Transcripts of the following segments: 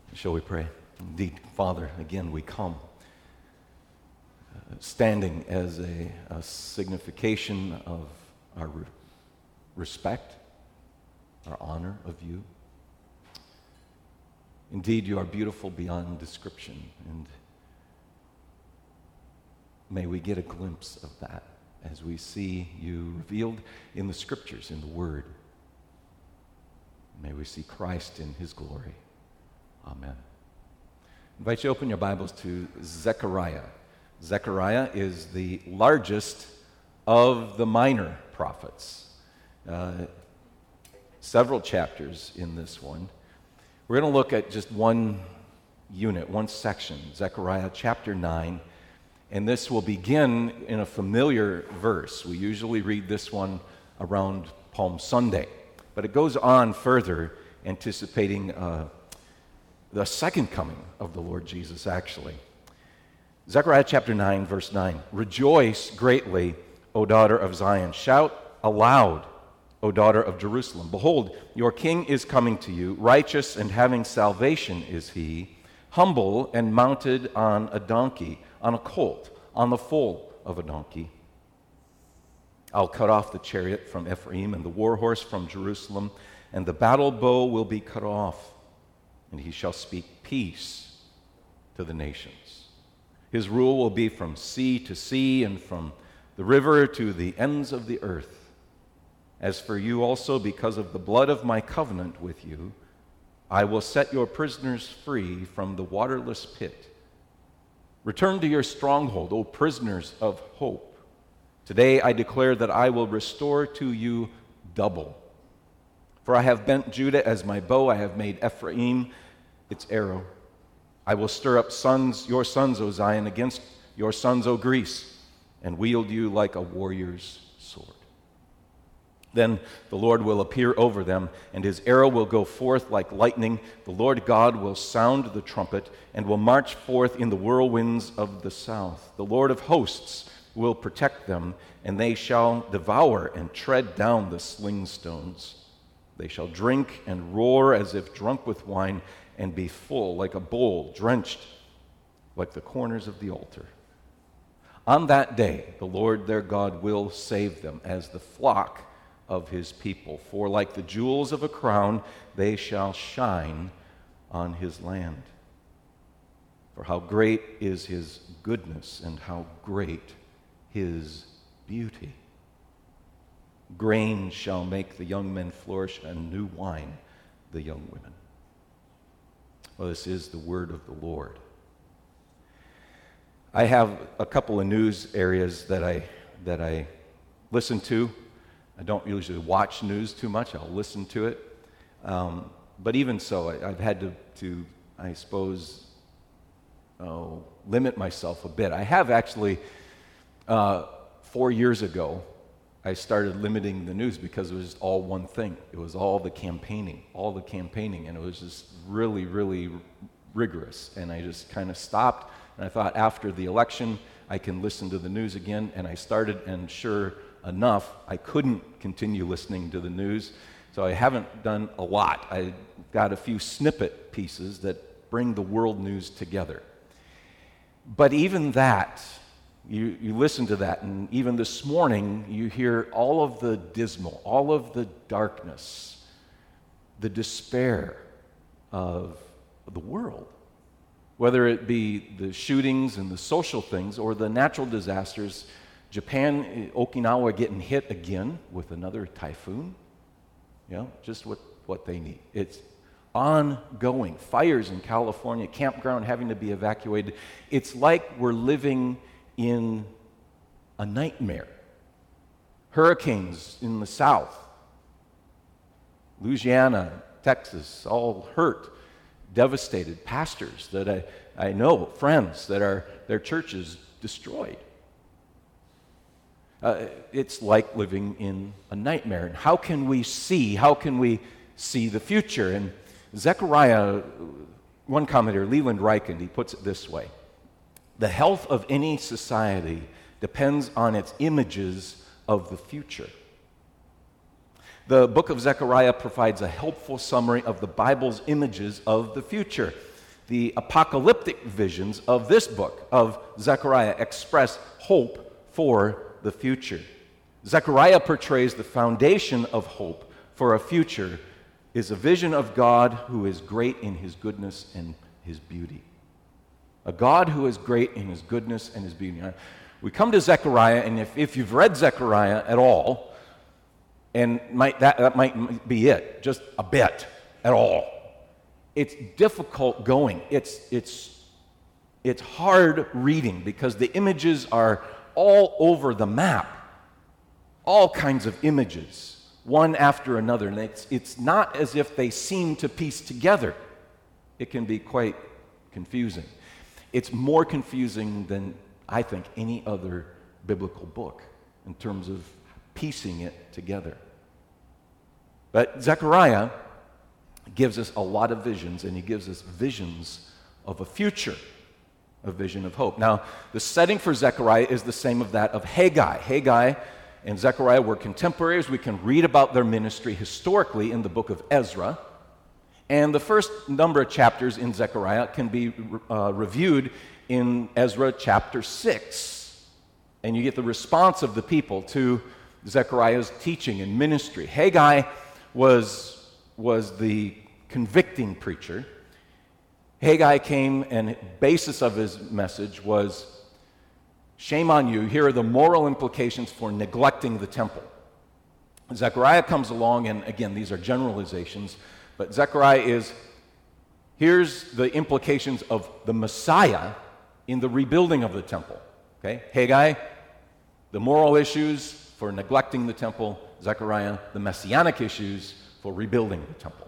Shall we pray? Indeed, Father, again we come, standing as a signification of our respect, our honor of you. Indeed, you are beautiful beyond description, and may we get a glimpse of that as we see you revealed in the Scriptures, in the Word. May we see Christ in his glory. Amen. I invite you to open your Bibles to Zechariah. Zechariah is the largest of the minor prophets. Several chapters in this one. We're going to look at just one unit, one section, Zechariah chapter 9, and this will begin in a familiar verse. We usually read this one around Palm Sunday, but it goes on further, anticipating the second coming of the Lord Jesus, actually. Zechariah chapter 9, verse 9. Rejoice greatly, O daughter of Zion. Shout aloud, O daughter of Jerusalem. Behold, your king is coming to you. Righteous and having salvation is he. Humble and mounted on a donkey, on a colt, on the foal of a donkey. I'll cut off the chariot from Ephraim and the war horse from Jerusalem, and the battle bow will be cut off. And he shall speak peace to the nations. His rule will be from sea to sea and from the river to the ends of the earth. As for you also, because of the blood of my covenant with you, I will set your prisoners free from the waterless pit. Return to your stronghold, O prisoners of hope. Today I declare that I will restore to you double. For I have bent Judah as my bow, I have made Ephraim its arrow. I will stir up your sons, O Zion, against your sons, O Greece, and wield you like a warrior's sword. Then the Lord will appear over them, and his arrow will go forth like lightning. The Lord God will sound the trumpet, and will march forth in the whirlwinds of the south. The Lord of hosts will protect them, and they shall devour and tread down the sling stones. They shall drink and roar as if drunk with wine, and be full like a bowl, drenched like the corners of the altar. On that day, the Lord their God will save them as the flock of his people. For like the jewels of a crown, they shall shine on his land. For how great is his goodness, and how great his beauty. Grain shall make the young men flourish, and new wine the young women. Well, this is the word of the Lord. I have a couple of news areas that I listen to. I don't usually watch news too much. I'll listen to it. But even so, I've had to I suppose, limit myself a bit. I have actually, 4 years ago, I started limiting the news because it was just all one thing. It was all the campaigning, and it was just really, really rigorous. And I just kind of stopped, and I thought after the election, I can listen to the news again, and I started, and sure enough, I couldn't continue listening to the news, so I haven't done a lot. I got a few snippet pieces that bring the world news together. But even that, you listen to that, and even this morning, you hear all of the dismal, all of the darkness, the despair of the world, whether it be the shootings and the social things or the natural disasters. Japan, Okinawa getting hit again with another typhoon, just what they need. It's ongoing. Fires in California, campground having to be evacuated. It's like we're living in a nightmare. Hurricanes in the south, Louisiana, Texas, all hurt, devastated. Pastors that I know, friends that are their churches destroyed. It's like living in a nightmare. And how can we see the future? And Zechariah, one commentator, Leland Ryken, he puts it this way: the health of any society depends on its images of the future. The book of Zechariah provides a helpful summary of the Bible's images of the future. the apocalyptic visions of this book of Zechariah express hope for the future. Zechariah portrays the foundation of hope for a future is a vision of God who is great in his goodness and his beauty. A God who is great in his goodness and his beauty. We come to Zechariah, and if you've read Zechariah at all, and that might be it, just a bit at all, it's difficult going. It's hard reading because the images are all over the map, all kinds of images, one after another, and it's not as if they seem to piece together. It can be quite confusing. It's more confusing than, I think, any other biblical book in terms of piecing it together. But Zechariah gives us a lot of visions, and he gives us visions of a future, a vision of hope. Now, the setting for Zechariah is the same of that of Haggai. Haggai and Zechariah were contemporaries. We can read about their ministry historically in the book of Ezra. And the first number of chapters in Zechariah can be reviewed in Ezra chapter 6. And you get the response of the people to Zechariah's teaching and ministry. Haggai was the convicting preacher. Haggai came, and the basis of his message was, shame on you, here are the moral implications for neglecting the temple. Zechariah comes along, and again, these are generalizations, but Zechariah is, here's the implications of the Messiah in the rebuilding of the temple. Okay? Haggai, the moral issues for neglecting the temple. Zechariah, the messianic issues for rebuilding the temple.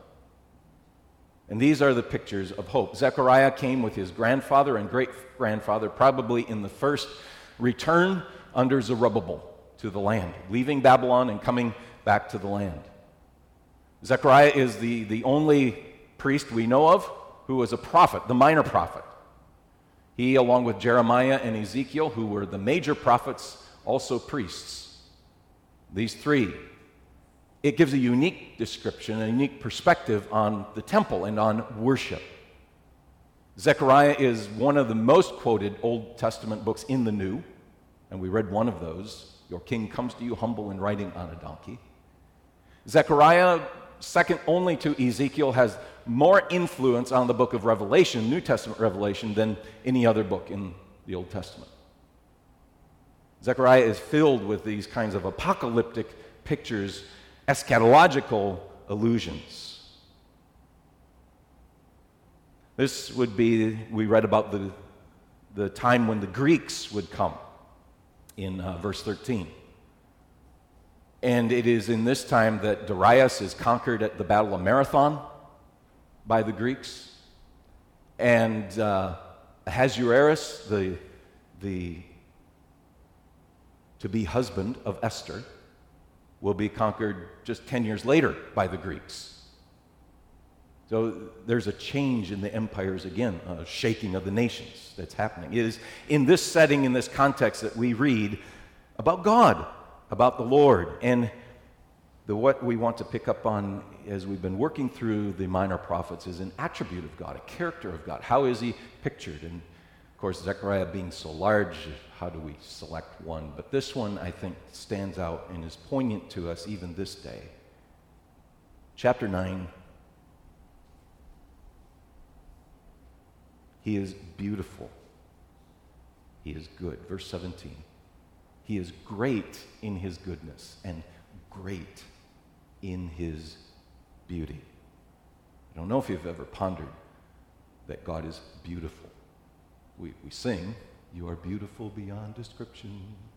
And these are the pictures of hope. Zechariah came with his grandfather and great-grandfather, probably in the first return under Zerubbabel to the land, leaving Babylon and coming back to the land. Zechariah is the only priest we know of who was a prophet, the minor prophet. He, along with Jeremiah and Ezekiel, who were the major prophets, also priests. These three. It gives a unique description, a unique perspective on the temple and on worship. Zechariah is one of the most quoted Old Testament books in the New, and we read one of those. Your king comes to you humble and riding on a donkey. Zechariah, second only to Ezekiel, has more influence on the book of Revelation, New Testament Revelation, than any other book in the Old Testament. Zechariah is filled with these kinds of apocalyptic pictures, eschatological allusions. This would be, we read about the time when the Greeks would come in verse 13. And it is in this time that Darius is conquered at the Battle of Marathon by the Greeks. And Ahasuerus, the to-be husband of Esther, will be conquered just 10 years later by the Greeks. So there's a change in the empires again, a shaking of the nations that's happening. It is in this setting, in this context, that we read about God, about the Lord. And what we want to pick up on as we've been working through the minor prophets is an attribute of God, a character of God. How is he pictured? And of course, Zechariah being so large, how do we select one? But this one, I think, stands out and is poignant to us even this day. Chapter 9. He is beautiful. He is good. Verse 17. He is great in his goodness and great in his beauty. I don't know if you've ever pondered that God is beautiful. We sing, you are beautiful beyond description.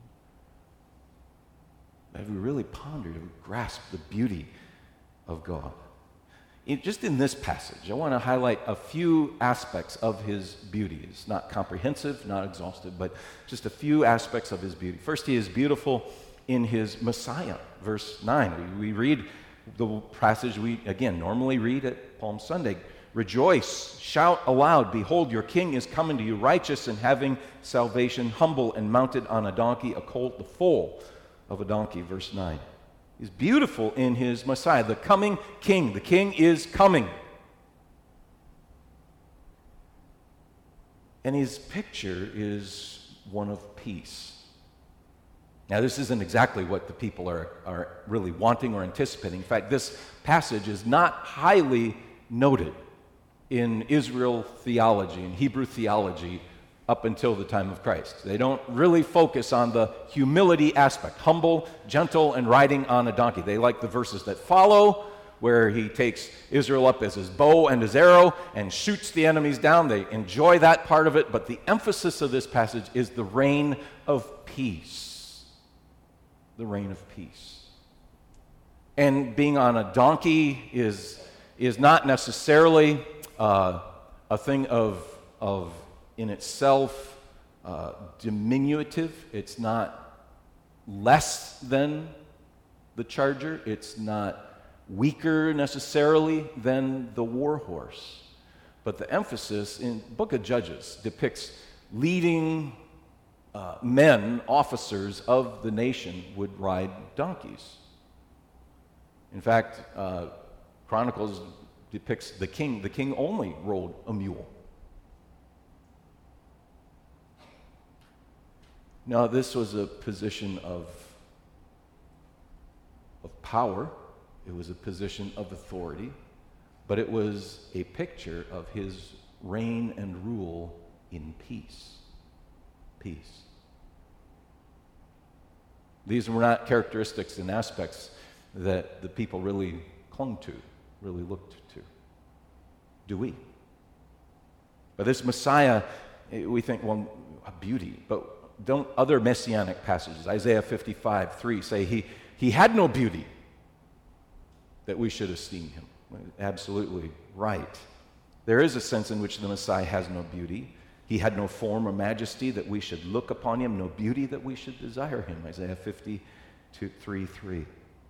Have we really pondered or grasped the beauty of God? Just in this passage, I want to highlight a few aspects of his beauty. It's not comprehensive, not exhaustive, but just a few aspects of his beauty. First, he is beautiful in his Messiah. Verse 9, we read the passage we, again, normally read at Palm Sunday. Rejoice, shout aloud, behold, your king is coming to you, righteous and having salvation, humble and mounted on a donkey, a colt, the foal of a donkey. Verse 9. He's beautiful in his Messiah, the coming king. The king is coming. And his picture is one of peace. Now, this isn't exactly what the people are really wanting or anticipating. In fact, this passage is not highly noted in Israel theology, in Hebrew theology, up until the time of Christ. They don't really focus on the humility aspect, humble, gentle, and riding on a donkey. They like the verses that follow, where he takes Israel up as his bow and his arrow and shoots the enemies down. They enjoy that part of it, but the emphasis of this passage is the reign of peace. The reign of peace. And being on a donkey is not necessarily a thing of in itself diminutive. It's not less than the charger. It's not weaker necessarily than the war horse. But the emphasis in the book of Judges depicts leading men, officers of the nation would ride donkeys. In fact, Chronicles depicts the king. The king only rode a mule. Now, this was a position of power. It was a position of authority, but it was a picture of his reign and rule in peace. Peace. These were not characteristics and aspects that the people really clung to, really looked to. Do we? But this Messiah, we think, well, a beauty, but don't other messianic passages, Isaiah 55:3, say he had no beauty that we should esteem him? Absolutely right. There is a sense in which the Messiah has no beauty. He had no form or majesty that we should look upon him, no beauty that we should desire him. Isaiah 53:3.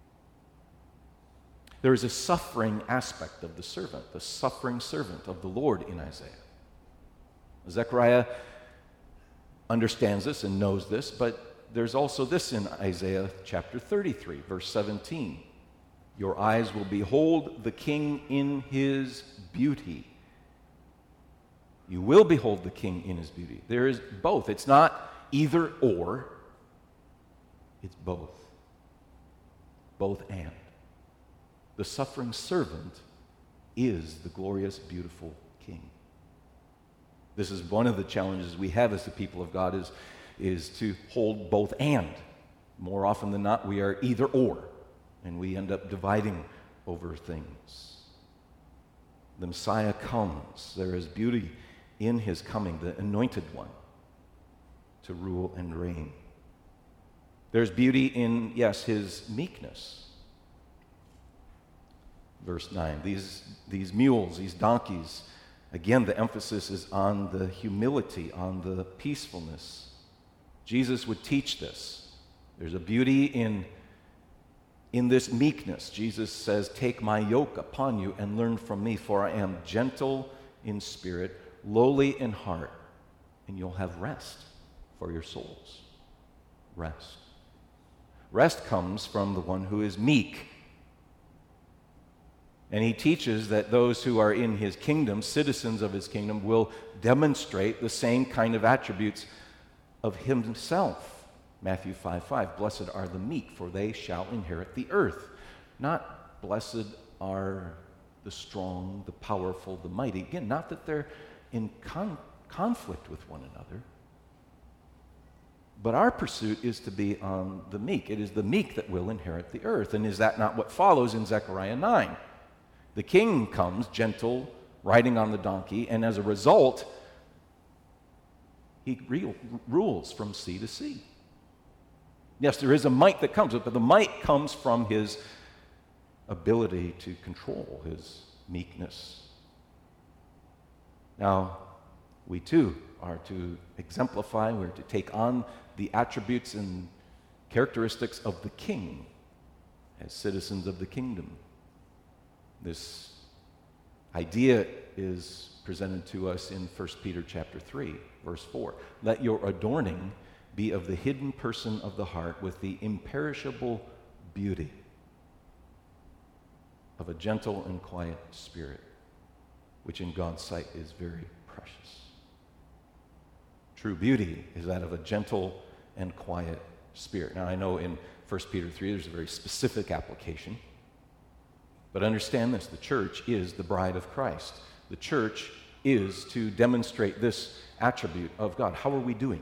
There is a suffering aspect of the servant, the suffering servant of the Lord in Isaiah. Zechariah understands this and knows this, but there's also this in Isaiah chapter 33, verse 17. Your eyes will behold the king in his beauty. You will behold the king in his beauty. There is both. It's not either or. It's both. Both and. The suffering servant is the glorious, beautiful king. This is one of the challenges we have as the people of God is to hold both and. More often than not, we are either or, and we end up dividing over things. The Messiah comes. There is beauty in his coming, the anointed one, to rule and reign. There's beauty in, yes, his meekness. Verse 9, these mules, these donkeys, again, the emphasis is on the humility, on the peacefulness. Jesus would teach this. There's a beauty in this meekness. Jesus says, take my yoke upon you and learn from me, for I am gentle in spirit, lowly in heart, and you'll have rest for your souls. Rest. Rest comes from the one who is meek. And he teaches that those who are in his kingdom, citizens of his kingdom, will demonstrate the same kind of attributes of himself. Matthew 5:5, blessed are the meek, for they shall inherit the earth. Not blessed are the strong, the powerful, the mighty. Again, not that they're in conflict with one another. But our pursuit is to be on the meek. It is the meek that will inherit the earth. And is that not what follows in Zechariah 9? The king comes, gentle, riding on the donkey, and as a result, he rules from sea to sea. Yes, there is a might that comes, but the might comes from his ability to control, his meekness. Now, we too are to exemplify, we're to take on the attributes and characteristics of the king as citizens of the kingdom. This idea is presented to us in 1 Peter chapter 3, verse 4. Let your adorning be of the hidden person of the heart with the imperishable beauty of a gentle and quiet spirit, which in God's sight is very precious. True beauty is that of a gentle and quiet spirit. Now, I know in 1 Peter 3 there's a very specific application, but understand this: the church is the bride of Christ. The church is to demonstrate this attribute of God. How are we doing?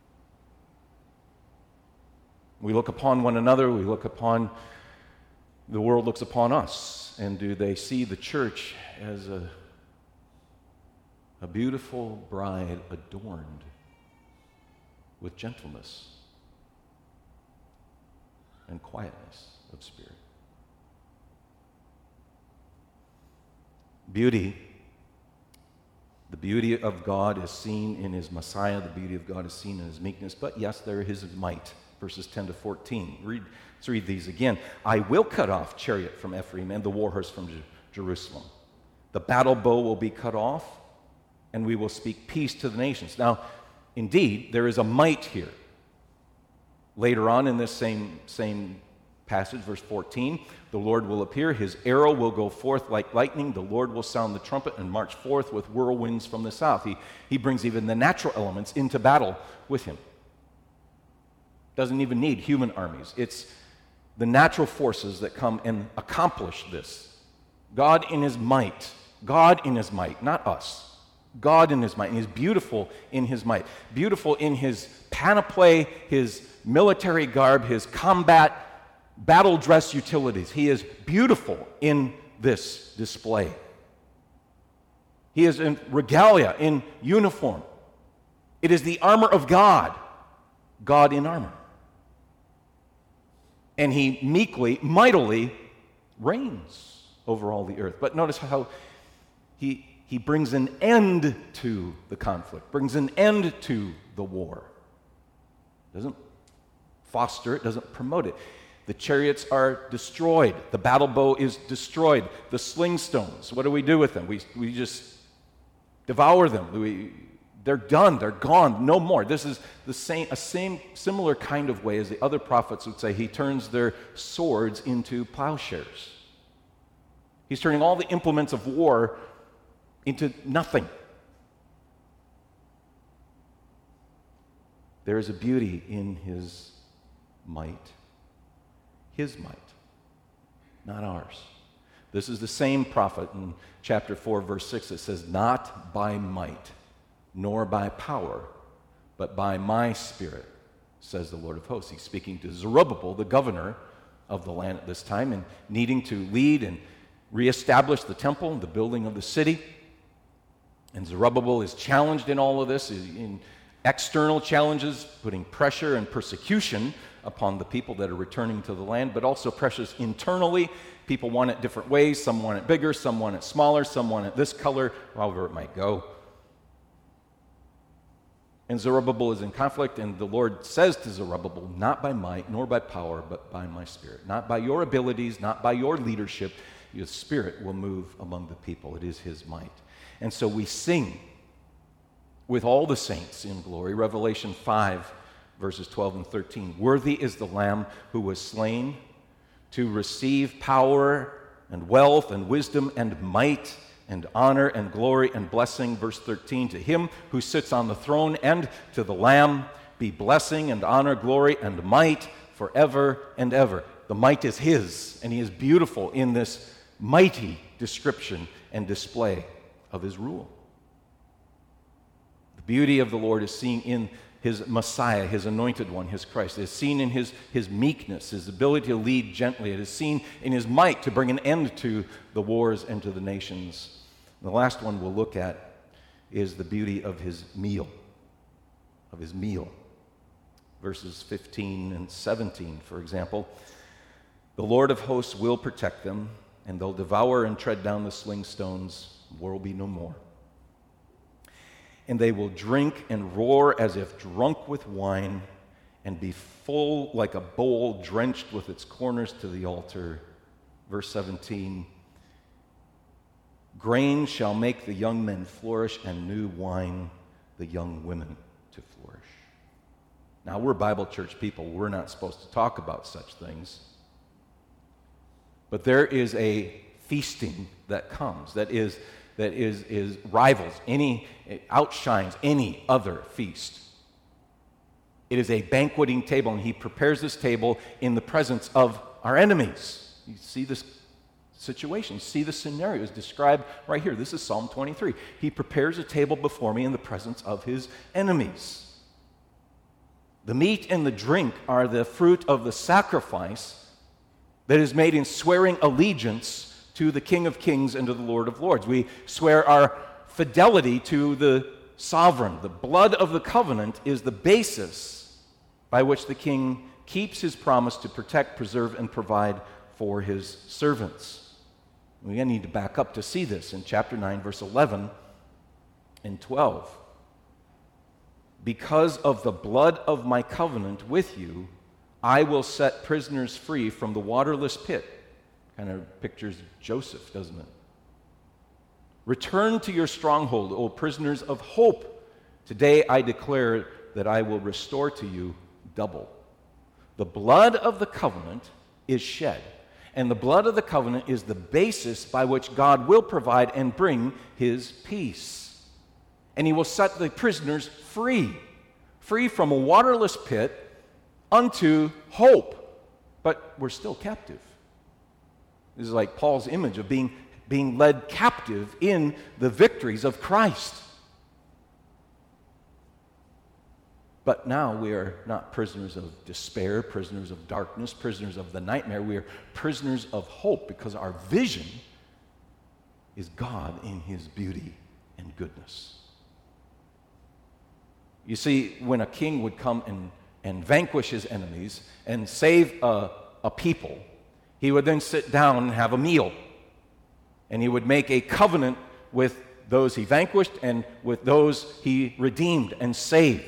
We look upon one another, the world looks upon us, and do they see the church as a beautiful bride adorned with gentleness and quietness of spirit? Beauty, the beauty of God is seen in his Messiah, the beauty of God is seen in his meekness, but yes, there is his might. Verses 10 to 14. Let's read these again. I will cut off chariot from Ephraim and the war horse from Jerusalem. The battle bow will be cut off, and we will speak peace to the nations. Now, indeed, there is a might here. Later on in this same passage, verse 14, the Lord will appear. His arrow will go forth like lightning. The Lord will sound the trumpet and march forth with whirlwinds from the south. He brings even the natural elements into battle with him. Doesn't even need human armies. It's the natural forces that come and accomplish this. God in his might, not us. God in his might, and he's beautiful in his might, beautiful in his panoply, his military garb, his combat, battle dress utilities. He is beautiful in this display. He is in regalia, in uniform. It is the armor of God, God in armor. And he meekly, mightily reigns over all the earth. But notice how he brings an end to the conflict, brings an end to the war. Doesn't foster it, doesn't promote it. The chariots are destroyed. The battle bow is destroyed. The sling stones, what do we do with them? We just devour them. They're done. They're gone. No more. This is a similar kind of way as the other prophets would say. He turns their swords into plowshares. He's turning all the implements of war into nothing. There is a beauty in his might, not ours. This is the same prophet in chapter 4, verse 6 that says, not by might, nor by power, but by my Spirit, says the Lord of hosts. He's speaking to Zerubbabel, the governor of the land at this time, and needing to lead and reestablish the temple and the building of the city. And Zerubbabel is challenged in all of this, in external challenges, putting pressure and persecution upon the people that are returning to the land, but also pressures internally. People want it different ways. Some want it bigger, some want it smaller, some want it this color, however it might go. And Zerubbabel is in conflict, and the Lord says to Zerubbabel, not by might nor by power, but by my Spirit. Not by your abilities, not by your leadership. Your Spirit will move among the people. It is his might. And so we sing with all the saints in glory. Revelation 5, verses 12 and 13. Worthy is the Lamb who was slain to receive power and wealth and wisdom and might and honor and glory and blessing. Verse 13, to him who sits on the throne and to the Lamb be blessing and honor, glory and might forever and ever. The might is his, and he is beautiful in this mighty description and display of his rule. The beauty of the Lord is seen in his Messiah, his anointed one, his Christ. It is seen in his meekness, his ability to lead gently. It is seen in his might to bring an end to the wars and to the nations. And the last one we'll look at is the beauty of his meal. Verses 15 and 17, for example. The Lord of hosts will protect them, and they'll devour and tread down the sling stones. War will be no more. And they will drink and roar as if drunk with wine, and be full like a bowl drenched with its corners to the altar. Verse 17, grain shall make the young men flourish, and new wine the young women to flourish. Now, we're Bible church people. We're not supposed to talk about such things. But there is a feasting that comes that is rivals outshines any other feast It is a banqueting table, and he prepares this table in the presence of our enemies. You see this situation, you see the scenarios described right here. This is Psalm 23. He prepares a table before me in the presence of his enemies. The meat and the drink are the fruit of the sacrifice that is made in swearing allegiance to the King of Kings and to the Lord of Lords. We swear our fidelity to the sovereign. The blood of the covenant is the basis by which the king keeps his promise to protect, preserve, and provide for his servants. We need to back up to see this in chapter 9, verse 11 and 12. Because of the blood of my covenant with you, I will set prisoners free from the waterless pit. Kind of pictures Joseph, doesn't it? Return to your stronghold, O prisoners of hope. Today I declare that I will restore to you double. The blood of the covenant is shed, and the blood of the covenant is the basis by which God will provide and bring his peace. And he will set the prisoners free from a waterless pit unto hope. But we're still captive. This is like Paul's image of being led captive in the victories of Christ. But now we are not prisoners of despair, prisoners of darkness, prisoners of the nightmare. We are prisoners of hope because our vision is God in his beauty and goodness. You see, when a king would come and vanquish his enemies and save a people, he would then sit down and have a meal. And he would make a covenant with those he vanquished and with those he redeemed and saved.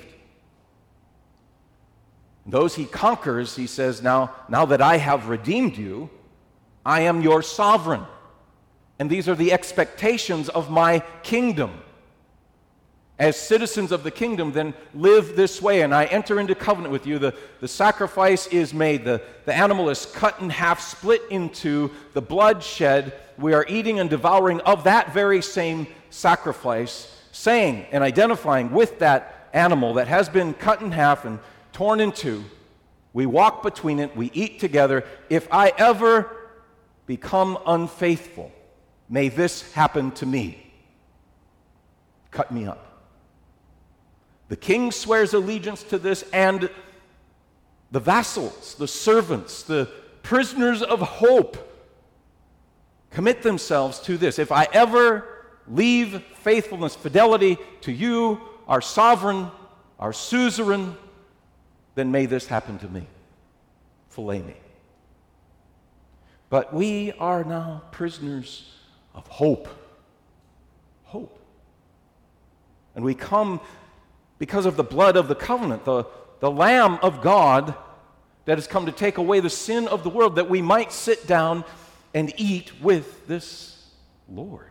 Those he conquers, he says, now that I have redeemed you, I am your sovereign. And these are the expectations of my kingdom. As citizens of the kingdom, then live this way, and I enter into covenant with you. The sacrifice is made. The animal is cut in half, split into, the blood shed. We are eating and devouring of that very same sacrifice, saying and identifying with that animal that has been cut in half and torn in two. We walk between it. We eat together. If I ever become unfaithful, may this happen to me. Cut me up. The king swears allegiance to this, and the vassals, the servants, the prisoners of hope commit themselves to this. If I ever leave faithfulness, fidelity to you, our sovereign, our suzerain, then may this happen to me. Fillet me. But we are now prisoners of hope. Hope. And we come because of the blood of the covenant, the Lamb of God that has come to take away the sin of the world, that we might sit down and eat with this Lord.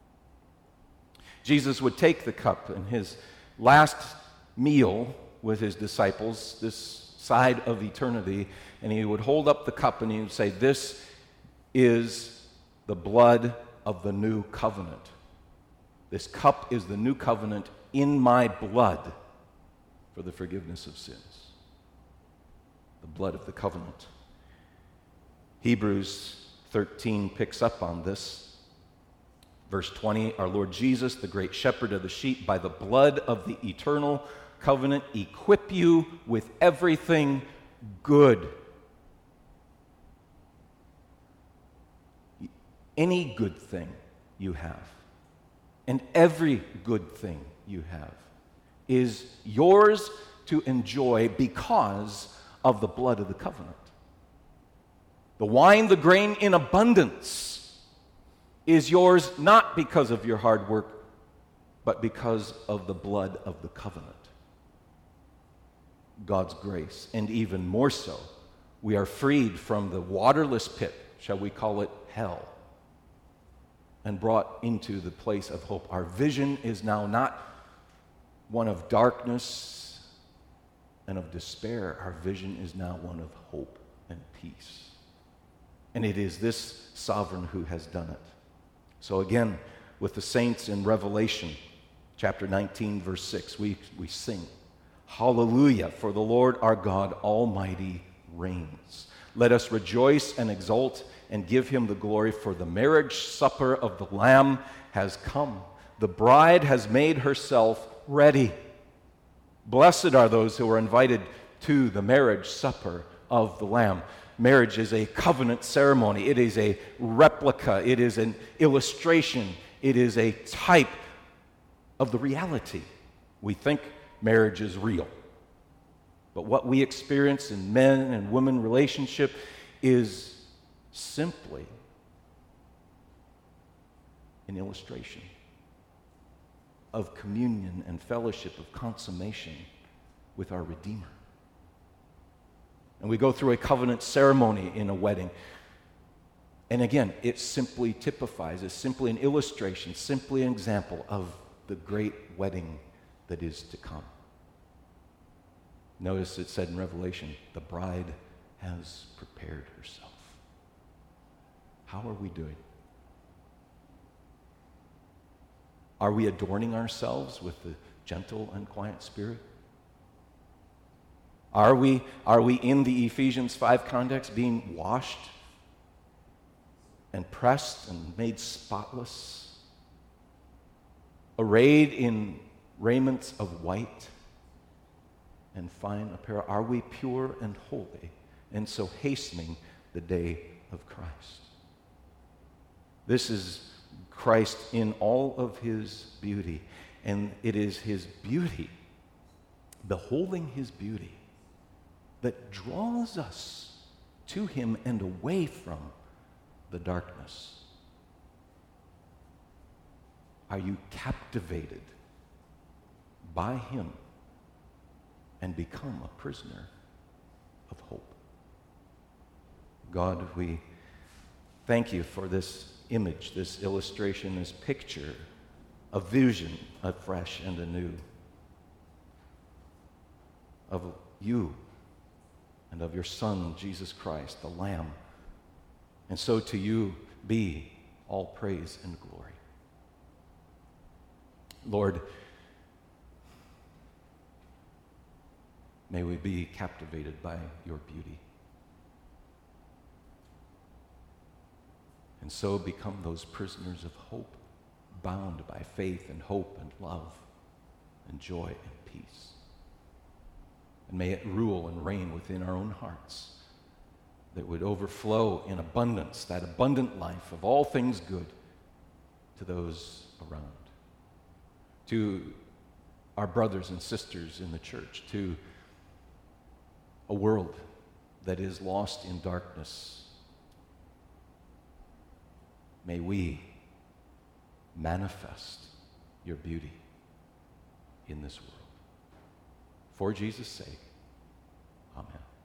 Jesus would take the cup in his last meal with his disciples, this side of eternity, and he would hold up the cup and he would say, "This is the blood of the new covenant. This cup is the new covenant in my blood for the forgiveness of sins." The blood of the covenant. Hebrews 13 picks up on this. Verse 20, our Lord Jesus, the great shepherd of the sheep, by the blood of the eternal covenant, equip you with everything good. Any good thing you have, and every good thing you have, is yours to enjoy because of the blood of the covenant. The wine, the grain in abundance is yours not because of your hard work, but because of the blood of the covenant. God's grace, and even more so, we are freed from the waterless pit, shall we call it hell, and brought into the place of hope. Our vision is now not one of darkness and of despair. Our vision is now one of hope and peace. And it is this sovereign who has done it. So again, with the saints in Revelation chapter 19, verse 6, we sing, Hallelujah, for the Lord our God Almighty reigns. Let us rejoice and exult and give him the glory, for the marriage supper of the Lamb has come. The bride has made herself ready. Blessed are those who are invited to the marriage supper of the Lamb. Marriage is a covenant ceremony. It is a replica. It is an illustration. It is a type of the reality. We think marriage is real. But what we experience in men and women relationship is simply an illustration of communion and fellowship, of consummation with our Redeemer. And we go through a covenant ceremony in a wedding. And again, it simply typifies, it's simply an illustration, simply an example of the great wedding that is to come. Notice it said in Revelation, the bride has prepared herself. How are we doing? Are we adorning ourselves with the gentle and quiet spirit? Are we in the Ephesians 5 context being washed and pressed and made spotless, arrayed in raiments of white and fine apparel? Are we pure and holy, and so hastening the day of Christ? This is Christ in all of his beauty, and it is his beauty, beholding his beauty, that draws us to him and away from the darkness. Are you captivated by him and become a prisoner of hope? God, we thank you for this image, this illustration, this picture, a vision afresh and anew of you and of your Son, Jesus Christ, the Lamb. And so to you be all praise and glory. Lord, may we be captivated by your beauty, and so become those prisoners of hope, bound by faith and hope and love and joy and peace. And may it rule and reign within our own hearts, that would overflow in abundance, that abundant life of all things good to those around, to our brothers and sisters in the church, to a world that is lost in darkness. May we manifest your beauty in this world. For Jesus' sake, amen.